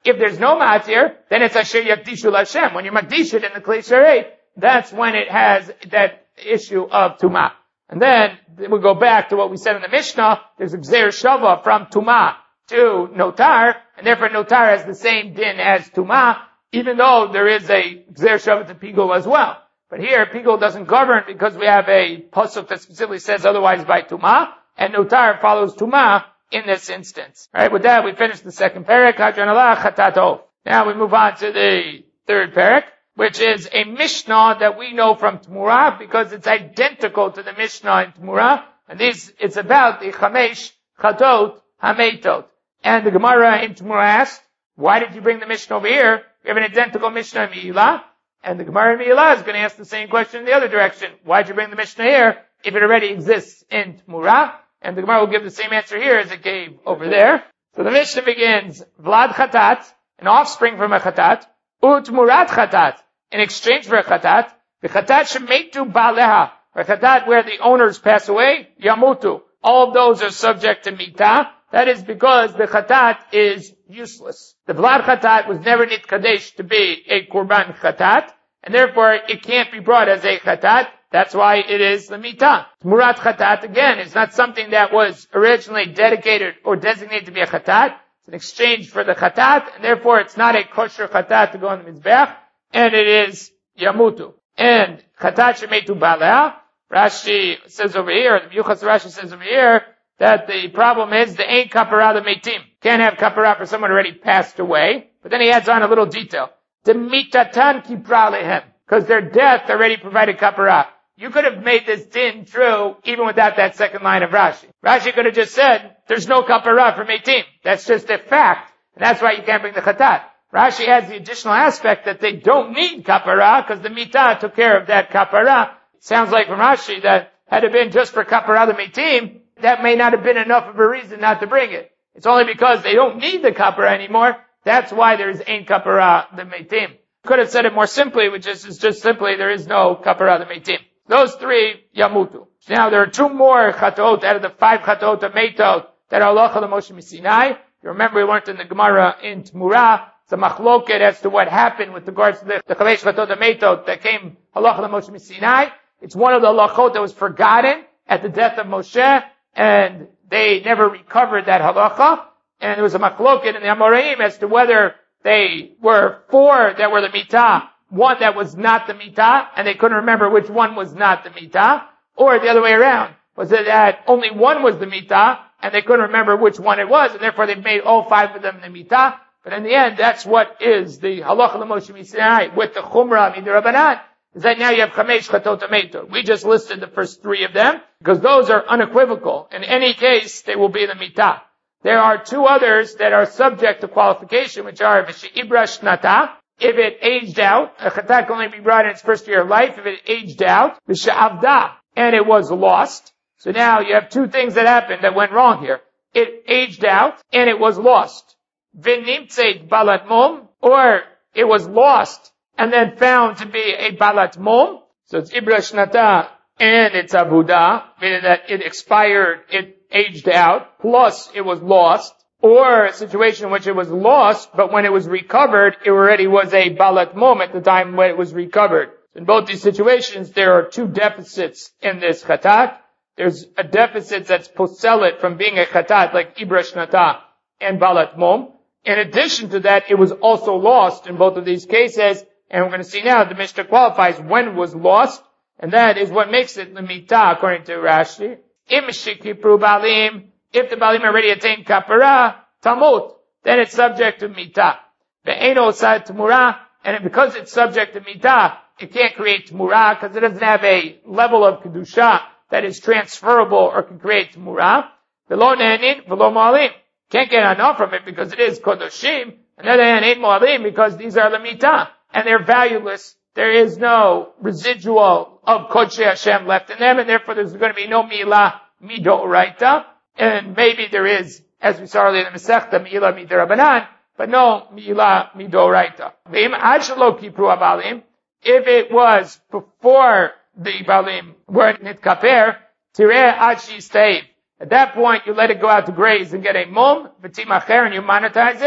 If there's no matir, then it's asher yakdishu l'Hashem. When you makdish it in the Klei Sharei, that's when it has that issue of tumah. And then we'll go back to what we said in the Mishnah. There's a gzer shava from tumah to notar, and therefore notar has the same din as tumah, even though there is a gzer shava to pigul as well. But here, pigul doesn't govern because we have a pasuk that specifically says otherwise by tumah, and notar follows tumah in this instance. Alright, with that, we finish the second parak, hadran Allah, chatatov. Now we move on to the third parak, which is a Mishnah that we know from Tmurah because it's identical to the Mishnah in Tmurah. And this, it's about the Chamesh Chatot Hametot. And the Gemara in Tmurah asked, why did you bring the Mishnah over here? We have an identical Mishnah in Me'ilah. And the Gemara in Me'ilah is going to ask the same question in the other direction. Why did you bring the Mishnah here if it already exists in Tmurah? And the Gemara will give the same answer here as it gave over there. So the Mishnah begins, Vlad Chatat, an offspring from a Chatat, Utmurat Chatat, in exchange for a chatat, the chatat shemetu baleha, or chatat where the owners pass away, yamutu. All of those are subject to mitah. That is because the chatat is useless. The vlad chatat was never nit kadesh to be a korban chatat, and therefore it can't be brought as a chatat. That's why it is the mitah. Murat chatat, again, is not something that was originally dedicated or designated to be a chatat. It's an exchange for the chatat, and therefore it's not a kosher chatat to go on the mizbeach. And it is yamutu. And chatat shemetu baleh. Rashi says over here, the Yuchas Rashi says over here, that the problem is the ain't kapara the metim. Can't have kapara for someone already passed away. But then he adds on a little detail. The mitatan kipra lehem. Because their death already provided kapara. You could have made this din true even without that second line of Rashi. Rashi could have just said, there's no kapara for metim. That's just a fact. And that's why you can't bring the chatat. Rashi adds the additional aspect that they don't need kapara because the mitah took care of that kapara. It sounds like from Rashi that had it been just for kapara the metim, that may not have been enough of a reason not to bring it. It's only because they don't need the kapara anymore. That's why there is ein kapara the metim. Could have said it more simply, which is, is just simply there is no kapara the metim. Those three yamutu. Now there are two more chatot out of the five chatot of metot that are halacha l'Moshe Sinai. You remember we learned in the Gemara in Tmurah. It's a machloket as to what happened with regards to the, the Chamesh Chatot HaMeitot that came halacha l'Moshe Sinai. It's one of the halachot that was forgotten at the death of Moshe, and they never recovered that halacha. And there was a machloket in the Amoraim as to whether they were four that were the mitah, one that was not the mitah, and they couldn't remember which one was not the mitah, or the other way around. Was it that only one was the mitah, and they couldn't remember which one it was, and therefore they made all five of them the mitah. But in the end, that's what is the halacha l'Moshe Sinai with the chumrah midrabanan. Is that now you have chamesh chatot hametot. We just listed the first three of them because those are unequivocal. In any case, they will be the mitah. There are two others that are subject to qualification, which are v'she'ibra shnata, if it aged out. A chatat can only be brought in its first year of life if it aged out. V'she'avda, and it was lost. So now you have two things that happened that went wrong here. It aged out and it was lost. V'nimtzeit balat mum, or it was lost and then found to be a balat mum. So it's ibra shnata and it's avuda, meaning that it expired, it aged out, plus it was lost. Or a situation in which it was lost, but when it was recovered, it already was a balat mum at the time when it was recovered. In both these situations, there are two deficits in this chatat. There's a deficit that's poselet from being a chatat, like ibra shnata and balat mum. In addition to that, it was also lost in both of these cases, and we're going to see now the Mishnah qualifies when it was lost, and that is what makes it the mitah, according to Rashi. Im shikipru balim, if the balim already attained kapara, tamut, then it's subject to mitah. Ve'eno osad tmurah, and because it's subject to mitah, it can't create tmurah, because it doesn't have a level of kedusha that is transferable or can create tmurah. V'lo ne'anin, v'lo ma'alim. Can't get enough from it because it is kodoshim, and then ain't mo'alim because these are the mitah, and they're valueless. There is no residual of kodshei Hashem left in them, and therefore there's going to be no milah midoraita, and maybe there is, as we saw earlier in the Masechta, milah midirabanan, but no milah midoraita. V'im ad shelo kipru abalim, if it was before the balim were nitkaper, tireh ad shisteiv. At that point, you let it go out to graze and get a mum, v'timacher, and you monetize it.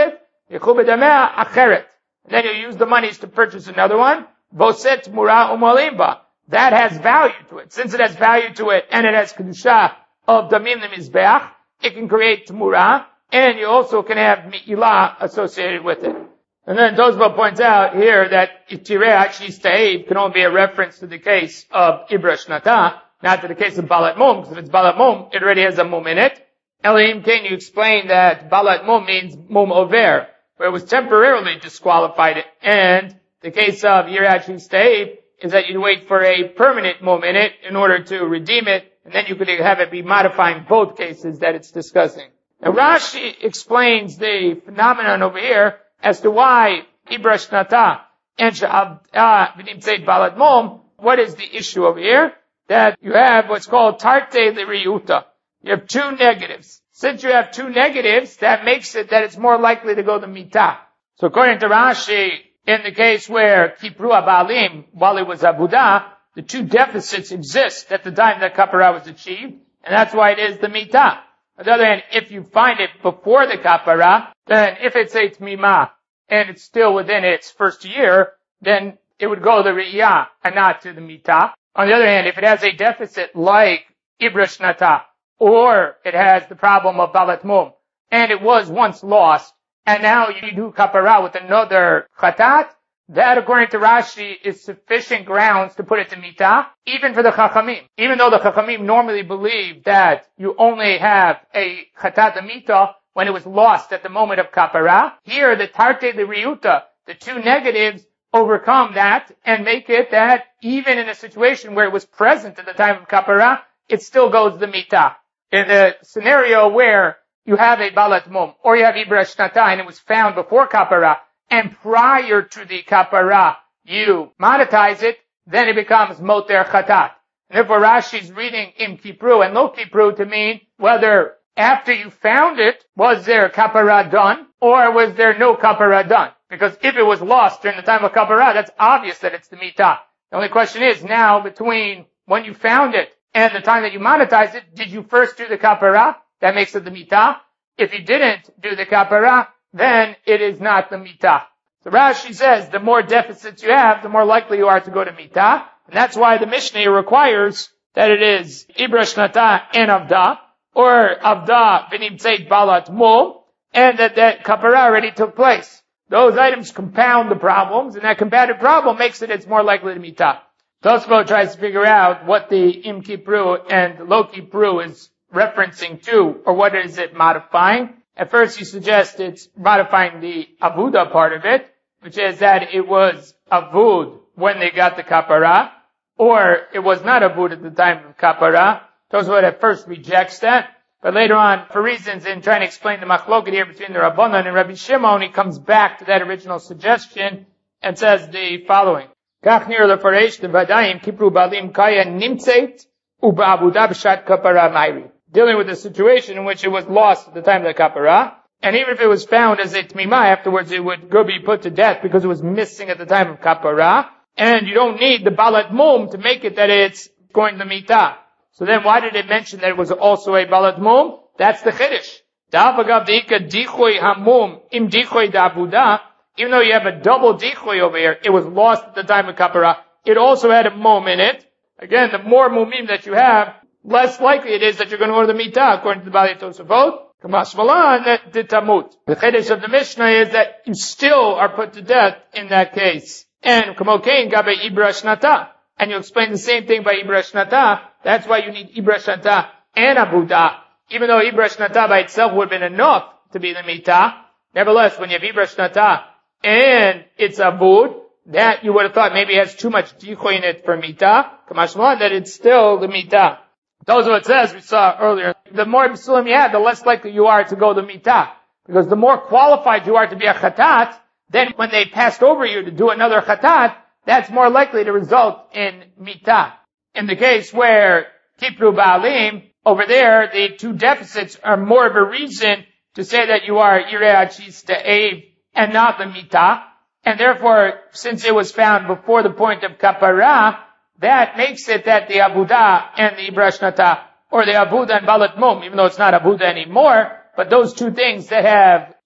Yichubedamea acheret. And then you use the monies to purchase another one. Voset mura umolimba. That has value to it. Since it has value to it and it has kedusha of damim lemizbeach, it can create tmura, and you also can have mi'ilah associated with it. And then Tosfot points out here that itireh achis ta'ev can only be a reference to the case of ibra shnata, not to the case of balat mum, because if it's balat mum, it already has a mum in it. Elohim, can you explain that balat mum means mum over, where it was temporarily disqualified, and the case of yireh achis ta'ev is that you wait for a permanent mum in it in order to redeem it, and then you could have it be modifying both cases that it's discussing. Now Rashi explains the phenomenon over here as to why ibra shnata and she'avda v'nimtzeit balat mum. What is the issue over here? That you have what's called tarte l'riyuta. You have two negatives. Since you have two negatives, that makes it that it's more likely to go to mitah. So according to Rashi, in the case where kipru abalim, while it was abudah, the two deficits exist at the time that kapara was achieved, and that's why it is the mitah. On the other hand, if you find it before the kapara, then if it's a tmimah, and it's still within its first year, then it would go to the riyah, and not to the mitah. On the other hand, if it has a deficit like ibra shnata, or it has the problem of balat mum, and it was once lost, and now you do kapara with another chatat, that, according to Rashi, is sufficient grounds to put it to mitah, even for the chachamim. Even though the chachamim normally believe that you only have a chatat mitah when it was lost at the moment of kapara, here the tarte the riyuta, the two negatives, overcome that and make it that even in a situation where it was present at the time of kapara, it still goes to the mitah. In the scenario where you have a balat mum, or you have ibra shnata, and it was found before kapara, and prior to the kapara, you monetize it, then it becomes moter chatat. And therefore Rashi is reading im kipru and lo kipru to mean whether after you found it, was there kapara done, or was there no kapara done? Because if it was lost during the time of kapara, that's obvious that it's the mitah. The only question is now, between when you found it and the time that you monetized it, did you first do the kapara? That makes it the mitah. If you didn't do the kapara, then it is not the mitah. So Rashi says, the more deficits you have, the more likely you are to go to mitah. And that's why the Mishnah requires that it is ibra shnata and avda, or avda v'nimtzeit balat mum, and that that kapara already took place. Those items compound the problems, and that compounded problem makes it it's more likely to mitah. Tosfot tries to figure out what the im kipru and lo kipru is referencing to, or what is it modifying. At first he suggests it's modifying the avuda part of it, which is that it was avud when they got the kapara, or it was not avud at the time of kapara. Tosfot at first rejects that, but later on, for reasons in trying to explain the machloket here between the Rabbanan and Rabbi Shimon, he comes back to that original suggestion and says the following. Kach nir lefaresh devadayim kipru balim kaya nimtzeit u'ba'avuda b'shat kapara mayri. Dealing with a situation in which it was lost at the time of the kapara, and even if it was found as a tmimah, afterwards it would go be put to death because it was missing at the time of kapara, and you don't need the balat mum to make it that it's going to mitah. So then why did it mention that it was also a balat mum? That's the chiddush. Da'avagav deika dichoy hamum im dichoy da'avuda. Even though you have a double dichoy over here, it was lost at the time of kapara. It also had a mum in it. Again, the more mumim that you have, less likely it is that you're going to go to the mitah, according to the Bali Tosafot. Kamash malan, that did tamut. The chiddush of the Mishnah is that you still are put to death in that case. And kamokein gabe ibra shnata. And you explain the same thing by ibra shnata. That's why you need ibra shnata and abuda. Even though ibra shnata by itself would have been enough to be the mitah, nevertheless, when you have ibra shnata and it's abud, that you would have thought maybe it has too much dichoy in it for mitah. Kamash malan, that it's still the mitah. Those are what it says, we saw earlier. The more b'sulim you have, the less likely you are to go to mitah. Because the more qualified you are to be a chatat, then when they passed over you to do another chatat, that's more likely to result in mitah. In the case where kipru ba'alim, over there, the two deficits are more of a reason to say that you are yireh achis ta'ev and not the mitah. And therefore, since it was found before the point of kapara, that makes it that the abuda and the ibra shnata, or the abuda and balat mum, even though it's not abuda anymore, but those two things that have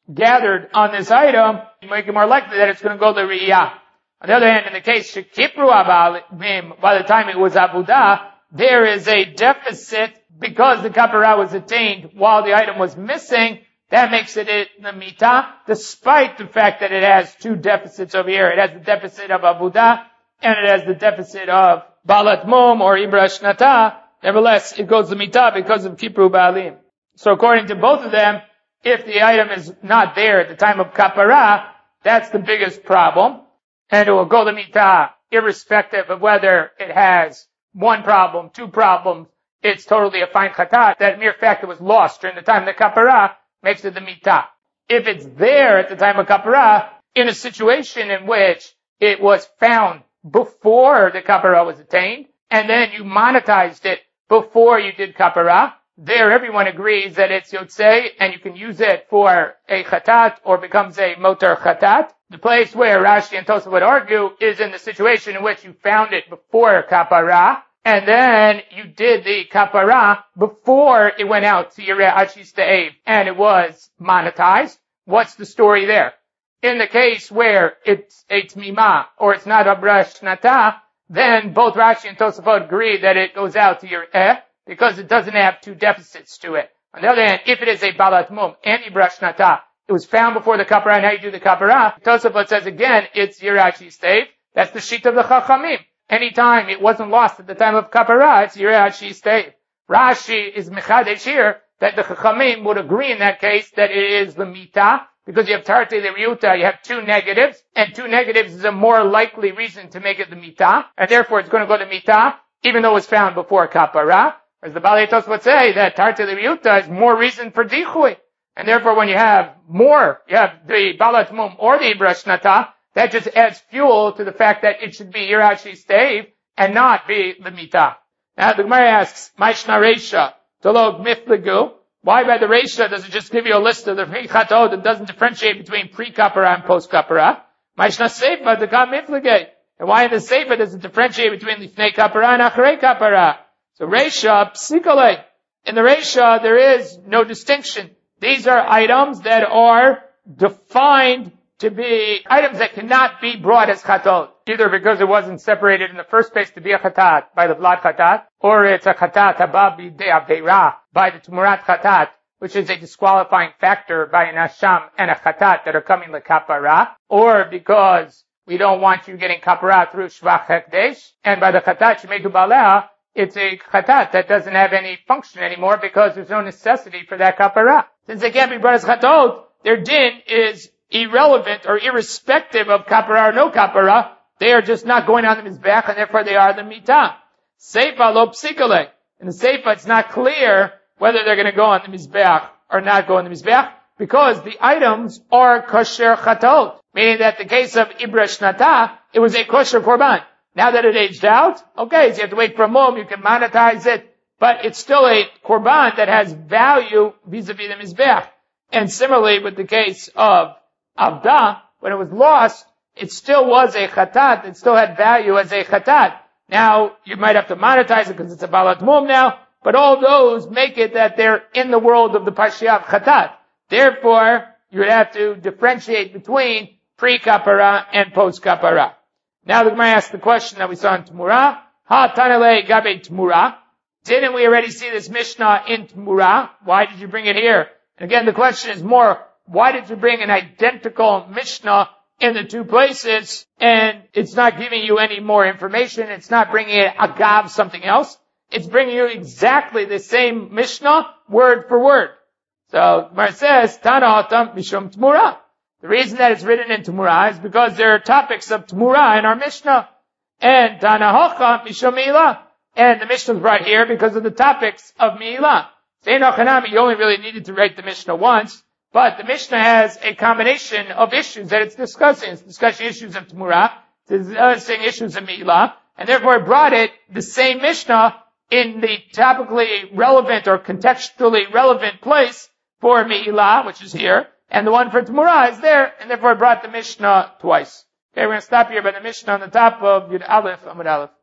gathered on this item, you make it more likely that it's going to go to Riyah. On the other hand, in the case Shekipru Abalim, by the time it was Abudah, there is a deficit because the kapara was attained while the item was missing. That makes it the mitah, despite the fact that it has two deficits over here. It has the deficit of Abudah, and it has the deficit of Balat Mum or Ibra Shnata. Nevertheless, it goes to mitah because of Kipru Baalim. So according to both of them, if the item is not there at the time of kapara, that's the biggest problem. And it will go to mitah irrespective of whether it has one problem, two problems. It's totally a fine chatat. That mere fact it was lost during the time of the kapara makes it the mitah. If it's there at the time of kapara, in a situation in which it was found before the kapara was attained, and then you monetized it before you did kapara, there everyone agrees that it's yotzei, and you can use it for a chatat, or becomes a motor chatat. The place where Rashi and Tosafot would argue is in the situation in which you found it before kapara, and then you did the kapara before it went out to Yireh Achis Ta'ev, and it was monetized. What's the story there? In the case where it's a tmima, or it's not a brash nata, then both Rashi and Tosafot agree that it goes out to Yireh, because it doesn't have two deficits to it. On the other hand, if it is a balat mum and brash nata, it was found before the kapara, and now you do the kapara, Tosafot says again, it's Yireh Achis Ta'ev. That's the sheet of the Chachamim. Anytime it wasn't lost at the time of kapara, it's Yireh Achis Ta'ev. Rashi is mechadesh here that the Chachamim would agree in that case that it is the mitah, because you have tarte l'riuta, you have two negatives, and two negatives is a more likely reason to make it the mitah, and therefore it's going to go to mitah, even though it was found before kapara. As the Balei Tosfos would say, that tarte l'riuta is more reason for dichui, and therefore when you have more, you have the balat mum or the ibrash nata, that just adds fuel to the fact that it should be Yireh Achis Ta'ev and not be the mitah. Now the Gemara asks, Maishna Reisha, Tolog Miflegu, why by the Reisha does it just give you a list of the three chatot that doesn't differentiate between pre-kapara and post-kapara? Maishna Seifa, the Kam Miflege. And why in the Seifa does it differentiate between Lifnei kapara and Achrei kapara? So Reisha, Psikole. In the Reisha, there is no distinction. These are items that are defined to be items that cannot be brought as chatot, either because it wasn't separated in the first place to be a chatat by the blood chatat, or it's a chatat haba b'dei aveira by the tumurat chatat, which is a disqualifying factor by an asham and a chatat that are coming to kapara, or because we don't want you getting kapara through shvach hekdesh, and by the chatat shemetu baleha, it's a chatat that doesn't have any function anymore because there's no necessity for that kapara. Since they can't be brought as chatot, their din is irrelevant or irrespective of kapara or no kapara. They are just not going on the mizbeach, and therefore they are the mitah. Seifa lo psikole. In the Seifa, it's not clear whether they're going to go on the mizbeach or not go on the mizbeach, because the items are kosher chatot, meaning that the case of ibra shnata, it was a kosher korban. Now that it aged out, okay, so you have to wait for a mum, you can monetize it, but it's still a korban that has value vis-a-vis the mizbeach. And similarly with the case of Avda, when it was lost, it still was a chatat, it still had value as a chatat. Now, you might have to monetize it because it's a balat mum now, but all those make it that they're in the world of the Pashiyah of chatat. Therefore, you would have to differentiate between pre-kapara and post-kapara. Now the Gemara asks the question that we saw in Tmura, Ha tanele gabe Tmura. Didn't we already see this Mishnah in Tmura? Why did you bring it here? And again, the question is more, why did you bring an identical Mishnah in the two places? And it's not giving you any more information. It's not bringing it agav something else. It's bringing you exactly the same Mishnah, word for word. So, Gemara says, Tana Hatam Mishum Tmura. The reason that it's written in Tmura is because there are topics of Tmura in our Mishnah. And Tana Hocha Mishum Mi'ilah. And the Mishnah is brought here because of the topics of Mi'ilah. Sein Ochanami, you only really needed to write the Mishnah once. But the Mishnah has a combination of issues that it's discussing. It's discussing issues of Tmura, it's discussing issues of Mi'ilah, and therefore it brought it, the same Mishnah, in the topically relevant or contextually relevant place for Mi'ilah, which is here, and the one for Tmura is there, and therefore it brought the Mishnah twice. Okay, we're going to stop here by the Mishnah on the top of Yud Aleph, Amud Aleph.